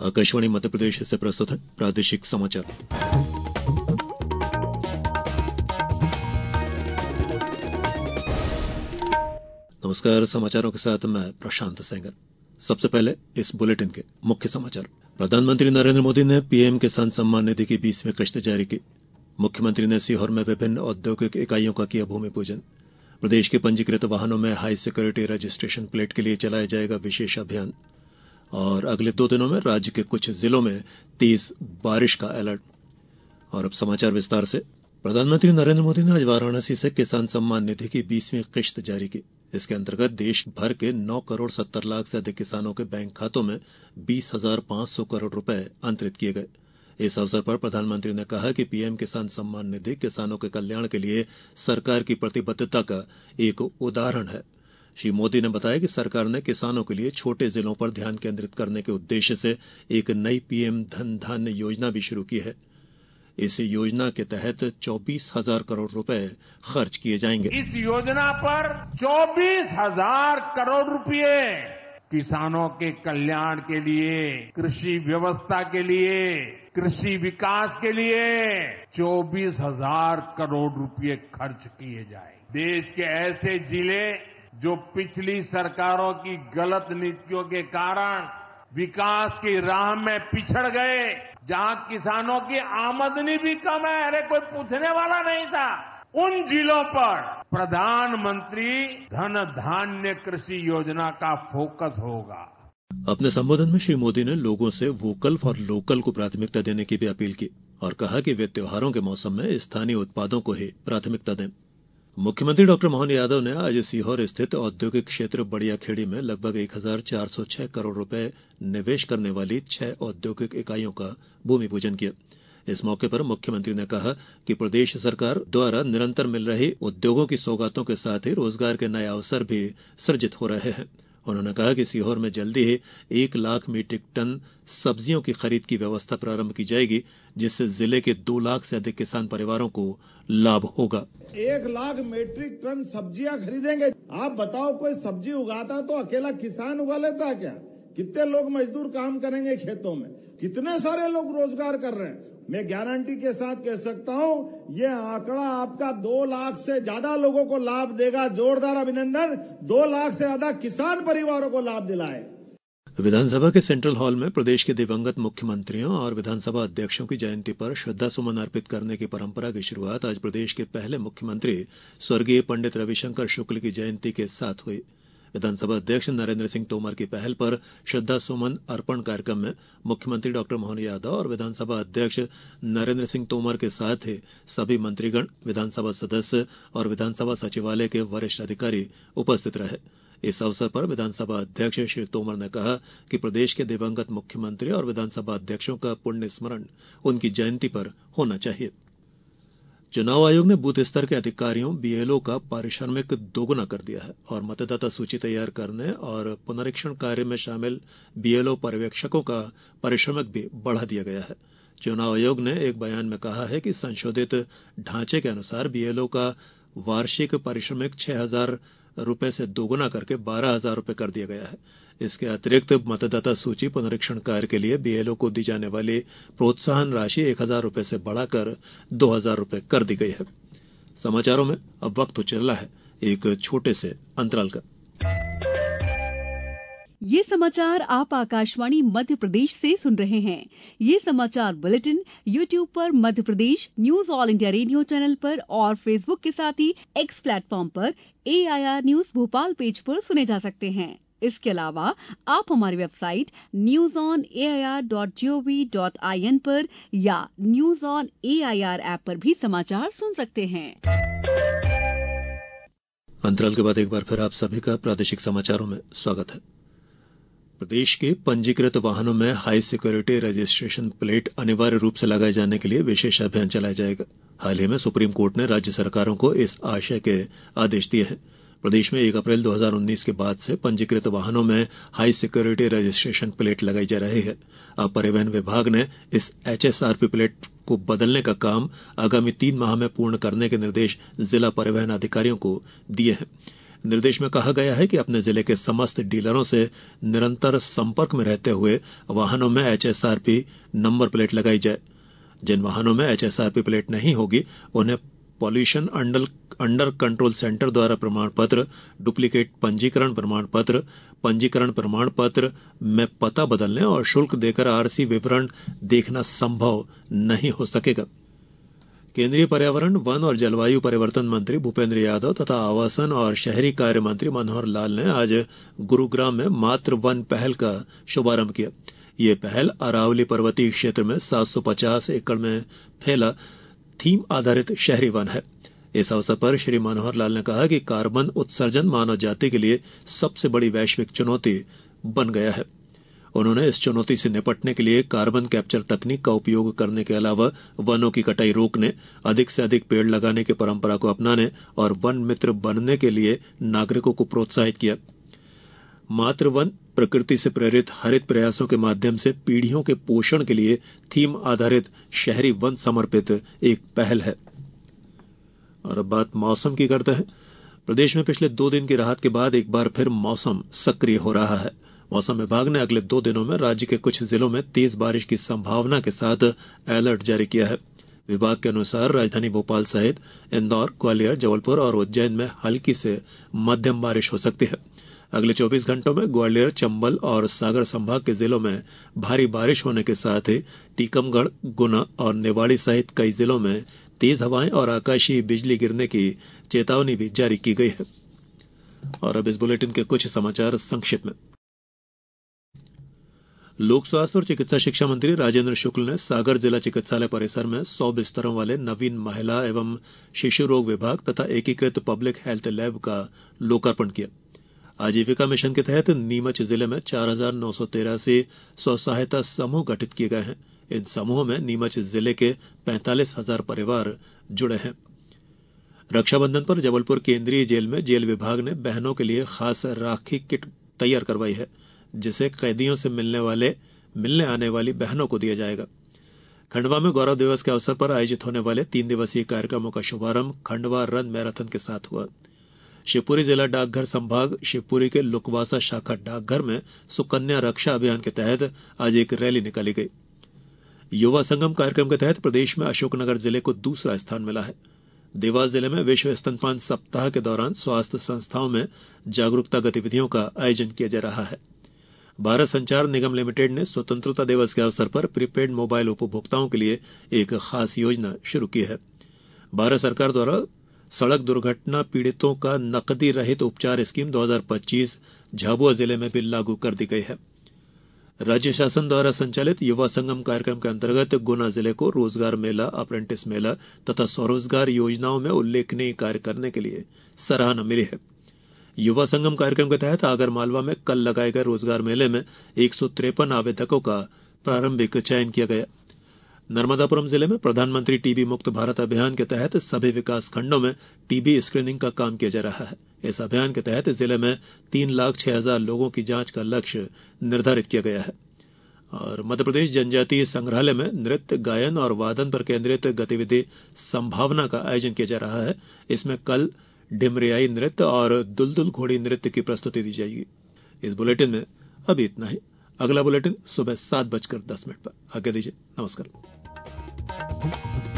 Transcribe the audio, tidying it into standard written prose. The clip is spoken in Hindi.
आकाशवाणी मध्य प्रदेश से प्रस्तुत है प्रादेशिक समाचार। नमस्कार, समाचारों के साथ मैं प्रशांत सेंगर। सबसे पहले इस बुलेटिन के मुख्य समाचार। प्रधानमंत्री नरेंद्र मोदी ने पीएम किसान सम्मान निधि की 20वीं किश्त जारी की। मुख्यमंत्री ने सीहोर में विभिन्न औद्योगिक इकाइयों का किया भूमि पूजन। प्रदेश के पंजीकृत वाहनों में हाई सिक्योरिटी रजिस्ट्रेशन प्लेट के लिए चलाया जाएगा विशेष अभियान। और अगले 2 दिनों में राज्य के कुछ जिलों में तेज बारिश का अलर्ट। और अब समाचार विस्तार से। प्रधानमंत्री नरेंद्र मोदी ने आज वाराणसी से किसान सम्मान निधि की 20वीं किश्त जारी की। इसके अंतर्गत देश भर के 9 करोड़ 70 लाख से अधिक किसानों के बैंक खातों में 20,500 करोड़ रुपए अंतरित किए गए। इस अवसर पर प्रधानमंत्री ने कहा कि पीएम किसान सम्मान निधि किसानों के कल्याण के लिए सरकार की प्रतिबद्धता का एक उदाहरण है। श्री मोदी ने बताया कि सरकार ने किसानों के लिए छोटे जिलों पर ध्यान केंद्रित करने के उद्देश्य से एक नई पीएम धन धान्य योजना भी शुरू की है। इस योजना के तहत 24,000 करोड़ रुपए खर्च किए जाएंगे। इस योजना पर 24,000 करोड़ रुपए किसानों के कल्याण के लिए, कृषि व्यवस्था के लिए, कृषि विकास के लिए 24,000 करोड़ रुपए खर्च किए जाएंगे। देश के ऐसे जिले जो पिछली सरकारों की गलत नीतियों के कारण विकास की राह में पिछड़ गए, जहां किसानों की आमदनी भी कम है, अरे कोई पूछने वाला नहीं था, उन जिलों पर प्रधानमंत्री धन धान्य कृषि योजना का फोकस होगा। अपने संबोधन में श्री मोदी ने लोगों से वोकल फॉर लोकल को प्राथमिकता देने की भी अपील की और कहा कि वे त्योहारों के मौसम में स्थानीय उत्पादों को ही प्राथमिकता दें। मुख्यमंत्री डॉक्टर मोहन यादव ने आज सीहोर स्थित औद्योगिक क्षेत्र बड़ियाखेड़ी में लगभग 1,406 करोड़ रुपए निवेश करने वाली 6 औद्योगिक इकाइयों का भूमि पूजन किया। इस मौके पर मुख्यमंत्री ने कहा कि प्रदेश सरकार द्वारा निरंतर मिल रही उद्योगों की सौगातों के साथ ही रोजगार के नए अवसर भी सृजित हो रहे हैं। उन्होंने कहा कि सीहोर में जल्दी ही 1 लाख मीट्रिक टन सब्जियों की खरीद की व्यवस्था प्रारंभ की जाएगी, जिससे जिले के 2 लाख से अधिक किसान परिवारों को लाभ होगा। 1 लाख मीट्रिक टन सब्जियां खरीदेंगे। आप बताओ, कोई सब्जी उगाता तो अकेला किसान उगा लेता क्या? कितने लोग मजदूर काम करेंगे खेतों में? कितने सारे लोग रोजगार कर रहे हैं। मैं गारंटी के साथ कह सकता हूं, ये आंकड़ा आपका 2 लाख से ज्यादा लोगों को लाभ देगा। जोरदार अभिनंदन। 2 लाख से ज्यादा किसान परिवारों को लाभ दिलाए। विधानसभा के सेंट्रल हॉल में प्रदेश के दिवंगत मुख्यमंत्रियों और विधानसभा अध्यक्षों की जयंती पर श्रद्धा सुमन अर्पित करने की परंपरा की शुरुआत आज प्रदेश के पहले मुख्यमंत्री स्वर्गीय पंडित रविशंकर शुक्ल की जयंती के साथ हुई। विधानसभा अध्यक्ष नरेंद्र सिंह तोमर की पहल पर श्रद्धा सुमन अर्पण कार्यक्रम में मुख्यमंत्री डॉक्टर मोहन यादव और विधानसभा अध्यक्ष नरेंद्र सिंह तोमर के साथ ही सभी मंत्रीगण, विधानसभा सदस्य और विधानसभा सचिवालय के वरिष्ठ अधिकारी उपस्थित रहे। इस अवसर पर विधानसभा अध्यक्ष श्री तोमर ने कहा कि प्रदेश के दिवंगत मुख्यमंत्री और विधानसभा अध्यक्षों का पुण्य स्मरण उनकी जयंती पर होना चाहिए। चुनाव आयोग ने बूथ स्तर के अधिकारियों बीएलओ का पारिश्रमिक दोगुना कर दिया है और मतदाता सूची तैयार करने और पुनरीक्षण कार्य में शामिल बीएलओ पर्यवेक्षकों का पारिश्रमिक भी बढ़ा दिया गया है। चुनाव आयोग ने एक बयान में कहा है कि संशोधित ढांचे के अनुसार बीएलओ का वार्षिक पारिश्रमिक 6,000 रुपए से दोगुना करके 12,000 रुपए कर दिया गया है। इसके अतिरिक्त मतदाता सूची पुनरीक्षण कार्य के लिए बीएलओ को दी जाने वाली प्रोत्साहन राशि 1,000 रुपए से बढ़ाकर 2,000 रुपए कर दी गई है। समाचारों में अब वक्त चला है एक छोटे से अंतराल का। ये समाचार आप आकाशवाणी मध्य प्रदेश से सुन रहे हैं। ये समाचार बुलेटिन YouTube पर Madhya Pradesh news All India radio channel पर और फेसबुक के साथ ही एक्स प्लेटफॉर्म पर AIR न्यूज भोपाल पेज पर सुने जा सकते हैं। इसके अलावा आप हमारी वेबसाइट newsonair.gov.in पर या न्यूज ऑन AIR ऐप पर भी समाचार सुन सकते हैं। अंतराल के बाद एक बार फिर आप सभी का प्रादेशिक समाचारों में स्वागत है। प्रदेश के पंजीकृत वाहनों में हाई सिक्योरिटी रजिस्ट्रेशन प्लेट अनिवार्य रूप से लगाए जाने के लिए विशेष अभियान चलाया जाएगा। हाल ही में सुप्रीम कोर्ट ने राज्य सरकारों को इस आशय के आदेश दिए हैं। प्रदेश में 1 अप्रैल 2019 के बाद से पंजीकृत वाहनों में हाई सिक्योरिटी रजिस्ट्रेशन प्लेट लगाई जा रही है। अब परिवहन विभाग ने इस HSRP प्लेट को बदलने का काम आगामी 3 माह में पूर्ण करने के निर्देश जिला परिवहन अधिकारियों को दिए हैं। निर्देश में कहा गया है कि अपने जिले के समस्त डीलरों से निरंतर संपर्क में रहते हुए वाहनों में HSRP नंबर प्लेट लगाई जाए। जिन वाहनों में HSRP प्लेट नहीं होगी उन्हें पॉल्यूशन अंडर कंट्रोल सेंटर द्वारा प्रमाण पत्र, डुप्लीकेट पंजीकरण प्रमाण पत्र, पंजीकरण प्रमाण पत्र में पता बदलने और शुल्क देकर RC विवरण देखना संभव नहीं हो सकेगा। केंद्रीय पर्यावरण, वन और जलवायु परिवर्तन मंत्री भूपेंद्र यादव तथा आवासन और शहरी कार्य मंत्री मनोहर लाल ने आज गुरुग्राम में मातृ वन पहल का शुभारंभ किया। ये पहल अरावली पर्वतीय क्षेत्र में 750 एकड़ में फैला थीम आधारित शहरी वन है। इस अवसर पर श्री मनोहर लाल ने कहा कि कार्बन उत्सर्जन मानव जाति के लिए सबसे बड़ी वैश्विक चुनौती बन गया है। उन्होंने इस चुनौती से निपटने के लिए कार्बन कैप्चर तकनीक का उपयोग करने के अलावा वनों की कटाई रोकने, अधिक से अधिक पेड़ लगाने की परंपरा को अपनाने और वन मित्र बनने के लिए नागरिकों को प्रोत्साहित किया। मातृ वन प्रकृति से प्रेरित हरित प्रयासों के माध्यम से पीढ़ियों के पोषण के लिए थीम आधारित शहरी वन समर्पित एक पहल है। और अब बात मौसम की करते हैं। प्रदेश में पिछले 2 दिन की राहत के बाद एक बार फिर मौसम सक्रिय हो रहा है। मौसम विभाग ने अगले 2 दिनों में राज्य के कुछ जिलों में तेज बारिश की संभावना के साथ अलर्ट जारी किया है। विभाग के अनुसार राजधानी भोपाल सहित इंदौर, ग्वालियर, जबलपुर और उज्जैन में हल्की से मध्यम बारिश हो सकती है। अगले 24 घंटों में ग्वालियर, चंबल और सागर संभाग के जिलों में भारी बारिश होने के साथ ही टीकमगढ़, गुना और निवाड़ी सहित कई जिलों में तेज हवाएं और आकाशीय बिजली गिरने की चेतावनी भी जारी की गई है। और अब इस बुलेटिन के कुछ समाचार संक्षिप्त में। लोक स्वास्थ्य और चिकित्सा शिक्षा मंत्री राजेंद्र शुक्ल ने सागर जिला चिकित्सालय परिसर में 100 बिस्तरों वाले नवीन महिला एवं शिशु रोग विभाग तथा एकीकृत पब्लिक हेल्थ लैब का लोकार्पण किया। आजीविका मिशन के तहत नीमच जिले में 4,983 स्व सहायता समूह गठित किए गए हैं। इन समूहों में नीमच जिले के 45,000 परिवार जुड़े हैं। रक्षाबंधन पर जबलपुर केंद्रीय जेल में जेल विभाग ने बहनों के लिए खास राखी किट तैयार करवाई है, जिसे कैदियों से मिलने आने वाली बहनों को दिया जाएगा। खंडवा में गौरव दिवस के अवसर पर आयोजित होने वाले 3 दिवसीय कार्यक्रमों का शुभारंभ खंडवा रन मैराथन के साथ हुआ। शिवपुरी जिला डाकघर संभाग शिवपुरी के लुकवासा शाखा डाकघर में सुकन्या रक्षा अभियान के तहत आज एक रैली निकाली गई। युवा संगम कार्यक्रम के तहत प्रदेश में अशोकनगर जिले को दूसरा स्थान मिला है। देवास जिले में विश्व स्तनपान सप्ताह के दौरान स्वास्थ्य संस्थाओं में जागरूकता गतिविधियों का आयोजन किया जा रहा है। भारत संचार निगम लिमिटेड ने स्वतंत्रता दिवस के अवसर पर प्रीपेड मोबाइल उपभोक्ताओं के लिए एक खास योजना शुरू की है। भारत सरकार द्वारा सड़क दुर्घटना पीड़ितों का नकदी रहित उपचार स्कीम 2025 झाबुआ जिले में भी लागू कर दी गई है। राज्य शासन द्वारा संचालित युवा संगम कार्यक्रम के अंतर्गत गुना जिले को रोजगार मेला, अप्रेंटिस मेला तथा स्वरोजगार योजनाओं में उल्लेखनीय कार्य करने के लिए सराहना मिली है। युवा संगम कार्यक्रम के तहत आगरमालवा में कल लगाए गए रोजगार मेले में 153 आवेदकों का प्रारंभिक चयन किया गया। नर्मदापुरम जिले में प्रधानमंत्री टीबी मुक्त भारत अभियान के तहत सभी विकास खंडों में टीबी स्क्रीनिंग का काम किया जा रहा है। इस अभियान के तहत जिले में 3,06,000 लोगों की जांच का लक्ष्य निर्धारित किया गया है। और मध्यप्रदेश जनजातीय संग्रहालय में नृत्य, गायन और वादन पर केंद्रित गतिविधि संभावना का आयोजन किया जा रहा है। इसमें कल ढिमरियाई नृत्य और दुलदुल घोड़ी नृत्य की प्रस्तुति दी जाएगी। इस बुलेटिन में अभी इतना ही। अगला बुलेटिन सुबह 7:10 पर। आज्ञा दीजिए। नमस्कार।